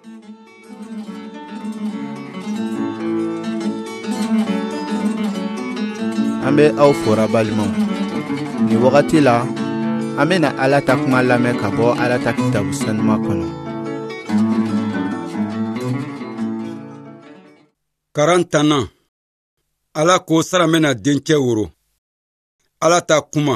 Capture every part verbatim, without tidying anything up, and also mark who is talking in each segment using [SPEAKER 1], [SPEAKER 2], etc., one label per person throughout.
[SPEAKER 1] An bɛ aw fora balimaw ni wagati la an bɛna Ala ta kuma lamɛn ka bɔ Ala ta kitabu sanuman kɔnɔ.
[SPEAKER 2] Karantana Ala ko sara mena dencɛ woro. Ala ta kuma.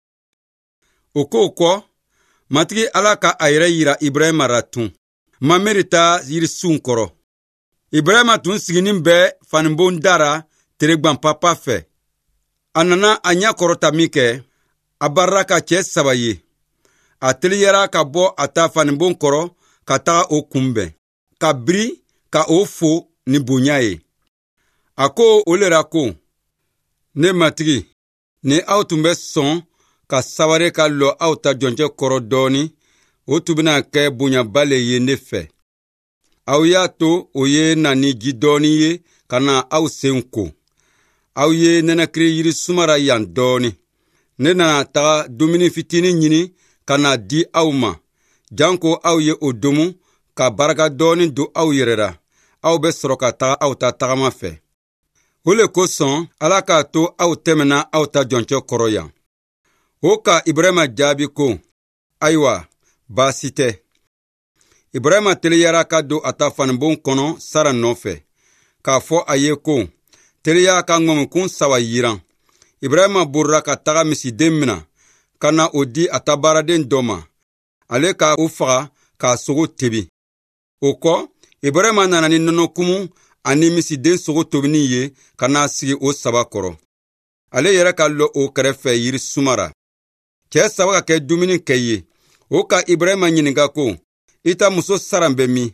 [SPEAKER 2] O ko kɔ matigi Ala ka a yɛrɛ yira Ibrahima ra tun. Mameri ta yirisun kɔrɔ. Ibrahima tun siginin bɛ fanibon dara teregban papa fɛ. A nana a ɲɛ kɔrɔta min kɛ, a barra ka cɛ saba ye. A teliyara ka bɔ a ta fanibon kɔrɔ ka taga o kunbɛn. Ka biri ka o fo ni bonya ye. A ko o lera ko, ne matigi, ni aw tun bɛ sɔn ka sabare ka lɔ aw ta jɔncɛ kɔrɔ dɔɔni, o tun bɛna kɛ bonyaba le ye ne fɛ. Aw y'a to o ye na ni ji dɔɔni ye ka na aw sen ko. Aw ye nɛnɛkiri yiri sumara yan dɔɔni. Ne nana taga dumuni fitini ɲini ka na di aw ma. Janko aw ye o domu ka baraka dɔɔni do aw yɛrɛ ra. Aw bɛ sɔrɔ ka taga aw ta tagama fɛ. O le kosɔn Ala k'a to aw tɛmɛna aw ta jɔncɛ kɔrɔ yan. O ka Ibrahima jaabi ko, ayiwa, baasi tɛ. Ibrahima teliyara ka don a ta fanibon kɔnɔ Sara nɔfɛ. K'a fɔ a ye ko, teliya ka ŋɔmikun saba yiran. Ibrahima borira ka taga misiden mina, ka na o di a ta baaraden dɔ ma. Ale ka o faga k'a sogo tebi. O kɔ, Ibrahima nana ni nɔnɔkumu ani misiden sogo tobini ye ka na sigi o saba kɔrɔ. Ale yɛrɛ ka lɔ o kɛrɛfɛ yiri sumara. Cɛ saba ka kɛ dumuni kɛ ye. O ka Ibrahima ɲininka ko, i ta muso Sara bɛ min?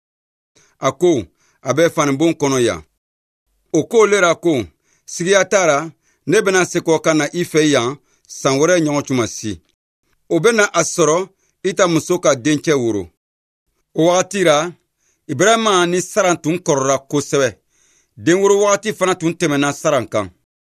[SPEAKER 2] A ko, a bɛ fanibon kɔnɔ yan. O ko lera ko, sigiya tara, ne bena se kɔ ka na i fɛ yan san wɛrɛ ɲɔgɔn tuma si. O bena a sɔrɔ i ta muso ka dencɛ woro. O wagati ra, Ibrahima ni Sara tun kɔrɔra kosɛbɛ. Den woro wagati fana tun tɛmɛna Sara kan.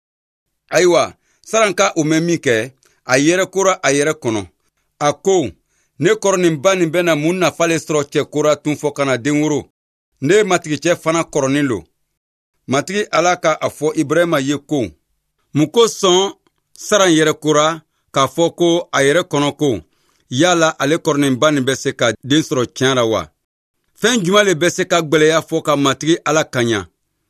[SPEAKER 2] Ayiwa, Sara ka o mɛn min kɛ, a yɛrɛ kora a yɛrɛ kɔnɔ. A ko, ne kɔrɔ nin ba nin bɛna mun nafa le sɔrɔ cɛ kora tun fɔ kana den woro. Ne matigicɛ fana kɔrɔnin lo. Matigi Ala ka a fɔ Ibrahima ye ko, mun kosɔn Sara yɛrɛ kora k'a fɔ ko a yɛrɛ kɔnɔ ko, yala ale kɔrɔnin ba nin bɛ se ka den sɔrɔ tiɲɛ ra wa? Fɛn juma le bɛ se ka gwɛlɛya fɔ ka matigi Ala kaɲa.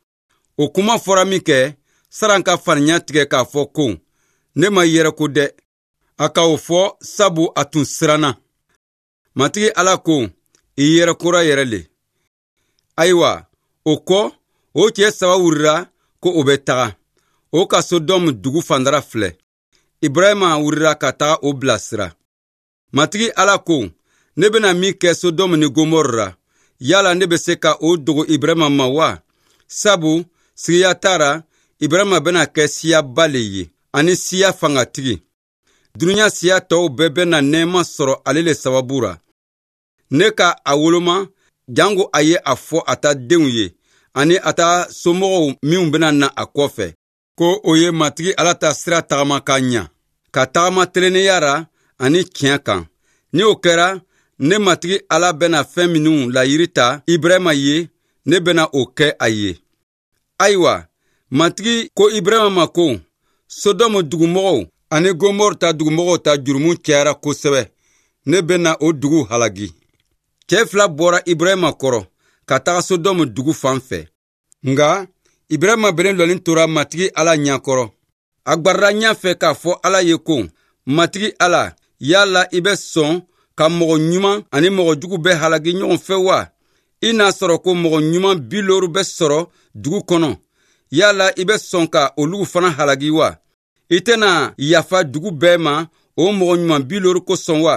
[SPEAKER 2] O kuma fɔra min kɛ, Sara ka faniya tigɛ k'a fɔ ko, ne ma yɛrɛ ko dɛ. A ka o fɔ sabu a tun siranna. Matigi Ala ko, i yɛrɛ kora yɛrɛ le. Ayiwa, o kɔ, o cɛ saba wurira ko o bɛ taga. O ka Sodom dugu fandara filɛ. Ibrahima wurira ka taga o bilasira. Matigi Ala ko, ne bena min kɛ Sodom ni Gomorra ra, yala ne bɛ se ka o dogo Ibrahima ma wa? Sabu, sigiya tara, Ibrahima bena kɛ siyaba le ye, ani siya fangatigi. Dunuya siya tɔw bɛɛ bena nɛɛma sɔrɔ ale le sababu ra. Ne ka a woloma, jango a ye a fɔ a ta denw ye, ani a ta somɔgɔw minw bena na a kɔfɛ, ko o ye matigi Ala ta sira tagama ka ɲa, ka tagama tilennenya ra ani tiɲɛ kan. Ni o kɛra, ne matigi Ala bena fɛn minnu layiri ta Ibrahima ye, ne bena o kɛ a ye. Ayiwa, matigi ko Ibrahima ma ko, Sodom dugumɔgɔw ani Gomor ta dugumɔgɔw ta jurumu cɛyara kosɛbɛ. Ne bena o dugu halagi. Cɛ fila bɔra Ibrahima kɔrɔ ka taga Sodom dugu fan fɛ. Nga Ibrahima benen lɔnin tora matigi Ala ɲakɔrɔ. A gwarira ɲafɛ k'a fɔ Ala ye ko, matigi Ala, yala i bɛ sɔn ka mɔgɔ ɲuman ani mɔgɔ jugu bɛ halagi ɲɔgɔn fɛ wa? I n'a sɔrɔ ko mɔgɔ ɲuman bi loru bɛ sɔrɔ dugu kɔnɔ. Yala i bɛ sɔn ka olugu fana halagi wa? I tɛna yafa dugu bɛɛ ma o mɔgɔ ɲuman bi loru kosɔn wa?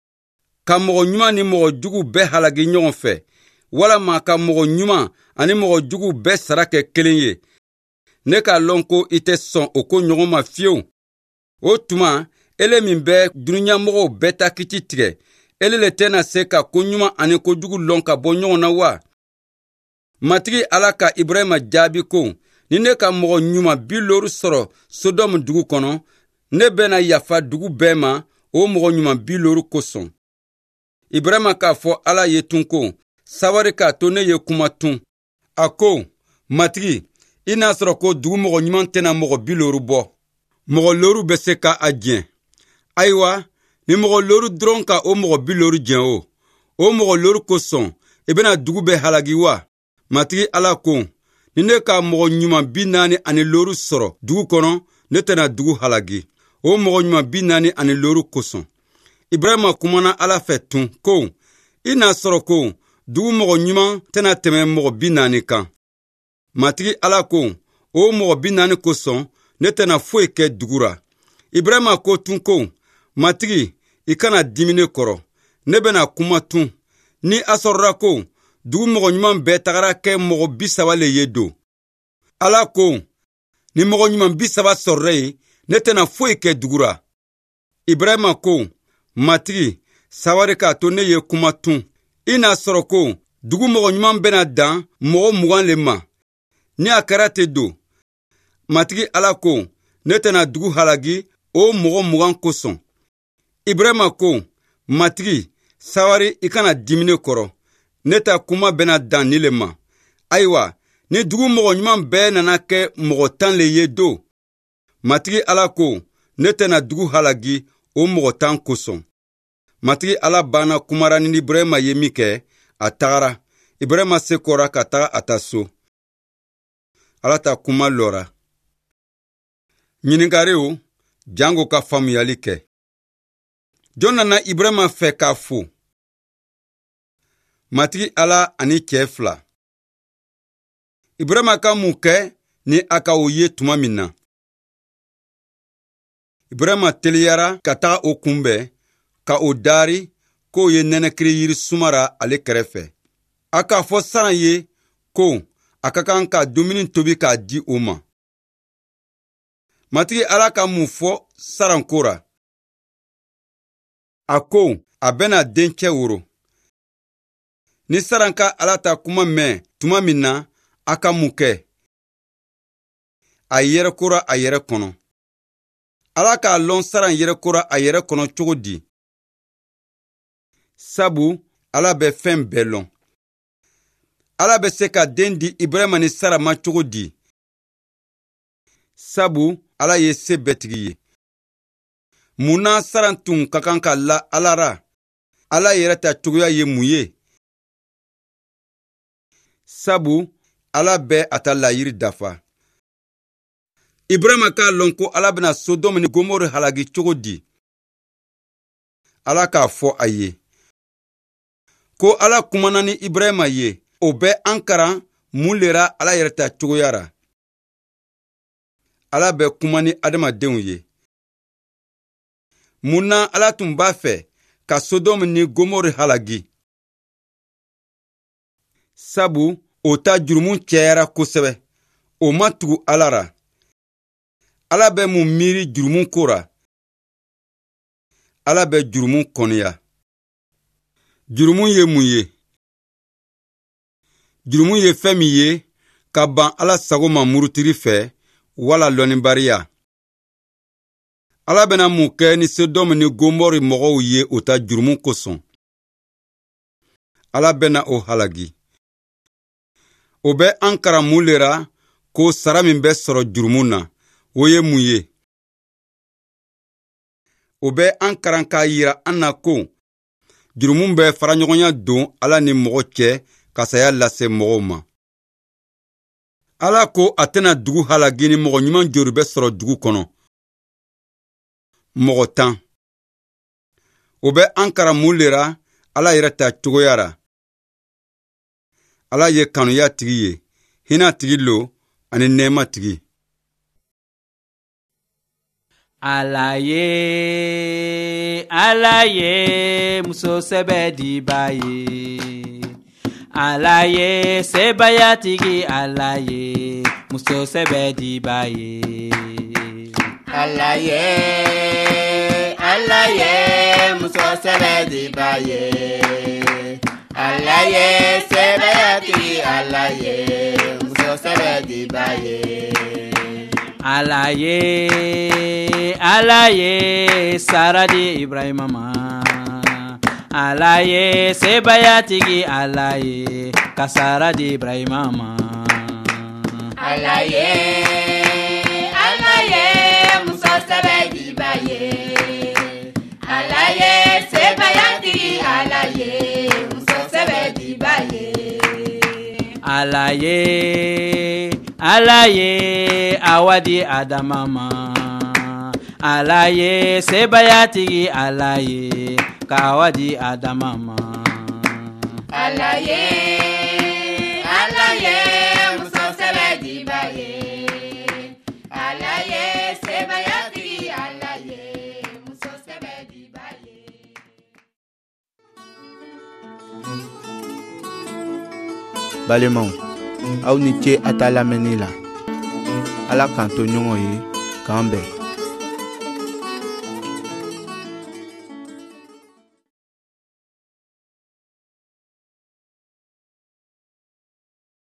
[SPEAKER 2] Ka mɔgɔ ɲuman ni mɔgɔ jugu bɛɛ halagi ɲɔgɔn fɛ, walama ka mɔgɔ ɲuman ani mɔgɔ jugu bɛɛ sara kɛ kelen ye. Ne k'a lɔn ko i tɛ sɔn o ko ɲɔgɔn ma fiyewu. O tuma, ele min bɛ dunuɲamɔgɔw bɛɛ ta kiti tigɛ, ele le tɛna se ka ko ɲuman ani ko jugu lɔn ka bɔ ɲɔgɔn na wa? Matigi Ala ka Ibrahima jaabi ko, ni ne ka mɔgɔ ɲuman bi loru sɔrɔ Sodom dugu kɔnɔ, ne bɛna yafa dugu bɛɛ ma o mɔgɔ ɲuman bi loru kosɔn. Ibrahima k'a fɔ Ala ye tun ko, sawari k'a to ne ye kuma tun. A ko, matigi, i n'a sɔrɔ ko dugu mɔgɔ ɲuman tɛna mɔgɔ bi loru bɔ. Mɔgɔ loru bɛ se ka a jɛn. Ayiwa, ni mɔgɔ loru dɔrɔn ka o mɔgɔ bi loru jɛn o. O mɔgɔ loru kosɔn, i bɛna dugu bɛ halagi wa? Matigi Ala ko, ni ne ka mɔgɔ ɲuman bi naani ani loru sɔrɔ dugu kɔnɔ, ne tɛna dugu halagi. O mɔgɔ ɲuman bi naani ani loru kosɔn. Ibrahima kumana Ala fɛ tun ko, i n'a sɔrɔ ko dugu mɔgɔ ɲuman tɛna tɛmɛ mɔgɔ bi naani kan. Matigi Ala ko, o mɔgɔ bi naani kosɔn, ne tɛna foyi kɛ dugu ra. Ibrahima ko tun ko, matigi, i kana dimi ne kɔrɔ. Ne bɛna kuma tun. Ni a sɔrɔra ko dugu mɔgɔ ɲuman bɛɛ tagara kɛ mɔgɔ bi saba le ye don. Ala ko, ni mɔgɔ ɲuman bi saba sɔrɔra ye, ne tɛna foyi kɛ dugu ra. Ibrahima ko, matigi, sawari k'a to ne ye kuma tun. I n'a sɔrɔ ko dugu mɔgɔ ɲuman bɛna dan mɔgɔ mugan le ma. Ni a kɛra te don, matigi Ala ko, ne tɛna dugu halagi o mɔgɔ mugan kosɔn. Ibrahima ko, matigi, sawari i kana dimi ne kɔrɔ. Ne ta kuma bɛna dan ni le ma. Ayiwa, ni dugu mɔgɔ ɲuman bɛɛ nana kɛ mɔgɔ tan le ye don, matigi Ala ko, ne tɛna dugu halagi o mɔgɔ tan kosɔn. Matigi Ala banna kumara ni Ibrahima ye min kɛ, a tagara. Ibrahima se kɔra ka taga a ta so. Ala ta kuma lɔra. Ɲininkariw, jango ka faamuyali kɛ. Jɔn nana Ibrahima fɛ k'a fo? Matigi Ala ani cɛ fila. Ibrahima ka mun kɛ ni a ka o ye tuma min na? Ibrahima teliyara ka taga o kunbɛn, ka o daari k'o ye nɛnɛkiri yiri sumara ale kɛrɛfɛ. A k'a fɔ Saran ye ko a ka kan ka dumuni tobi k'a di o ma. Matigi Ala ka mun fɔ Saran ko ra? A ko a bɛna dencɛ woro. Ni Saran ka Ala ta kuma mɛn tuma min na, a ka mun kɛ? A yɛrɛkora a yɛrɛ kɔnɔ. Ala k'a lɔn Saran yɛrɛkora a yɛrɛ kɔnɔ cogo di? Sabu Ala bɛ fɛn bɛɛ lɔn. Ala bɛ se ka den di Ibrahima ni Sara ma cogo di? Sabu Ala ye se bɛtigi ye. Munna Saran tun ka kan ka la Ala ra? Ala yɛrɛ ta cogoya ye mun ye? Sabu Ala bɛ a ta layiri dafa. Ibrahima k'a lɔn ko Ala bɛna Sodom ni Gomori halagi cogo di? Ala k'a fɔ a ye. Ko Ala kumana ni Ibrahima ye, o bɛ an karan mun lera Ala yɛrɛ ta cogoya ra. Ala bɛ kuma ni adamadenw ye. Munna Ala tun b'a fɛ ka Sodom ni Gomori halagi? Sabu o ta jurumu cɛyara kosɛbɛ. O ma tugu Ala ra. Ala bɛ mun miiri jurumu ko ra? Ala bɛ jurumu kɔniya. Jurumu ye mun ye? Jurumu ye fɛn min ye ka ban Ala sago ma murutiri fɛ wala lɔnnibariya. Ala bɛna mun kɛ ni Sodom ni Gomori mɔgɔw ye o ta jurumu kosɔn? Ala bɛna o halagi. O bɛ an karan mun lera ko sara min bɛ sɔrɔ jurumu na, o ye mun ye? O bɛ an karan k'a yira an na ko jurumu bɛ faraɲɔgɔnya don Ala ni mɔgɔ cɛ ka saya lase mɔgɔw ma. Ala ko a tɛna dugu halagi ni mɔgɔ ɲuman jori bɛ sɔrɔ dugu kɔnɔ? Mɔgɔ tan. O bɛ an karan mun lera Ala yɛrɛ ta cogoya ra? Ala ye kanuya tigi ye, hinɛ tigi lo ani nɛɛma tigi.
[SPEAKER 3] Ala ye, Ala ye muso sɛbɛ diba ye. Ala ye sebayatigi, Ala ye muso sɛbɛ diba ye.
[SPEAKER 4] Ala ye, Ala ye muso sɛbɛ diba ye. Ala ye sebayatigi, Ala ye muso sɛbɛ diba ye.
[SPEAKER 3] Ala ye, Ala ye Sara di Ibrahima ma. Ala ye sebayatigi ala ye kasara di Ibrahima ma.
[SPEAKER 4] Ala ye, ala ye muso sɛbɛ di ba ye. Ala ye sebayatigi ala ye muso sɛbɛ di ba ye.
[SPEAKER 3] Ala ye, ala ye awadi Adama ma. Ala ye sebayatigi ala ye kawadi Adama ma.
[SPEAKER 4] Ala ye, ala ye muso sɛbɛ di ba ye. Ala ye sebayatigi ala ye muso sɛbɛ di ba ye.
[SPEAKER 1] Balimaw, aw ni ce a ta lamɛnni la. Ala k'an to ɲɔgɔn ye k'an bɛn.